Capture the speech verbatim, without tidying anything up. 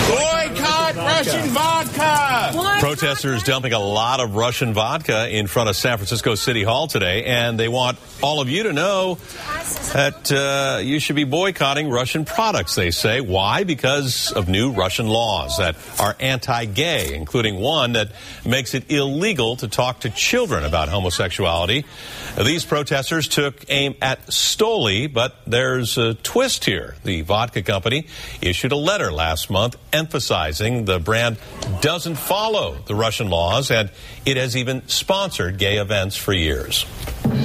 Boycott Russian vodka! Boycott Protesters dumping a lot of Russian vodka in front of San Francisco City Hall today, and they want all of you to know that uh, you should be boycotting Russian products, they say. Why? Because of new Russian laws that are anti-gay, including one that makes it illegal to talk to children about homosexuality. These protesters took aim at Stoli, but there's a twist here. The vodka company issued a letter last month emphasizing the brand doesn't follow the Russian laws, and it has even sponsored gay events for years.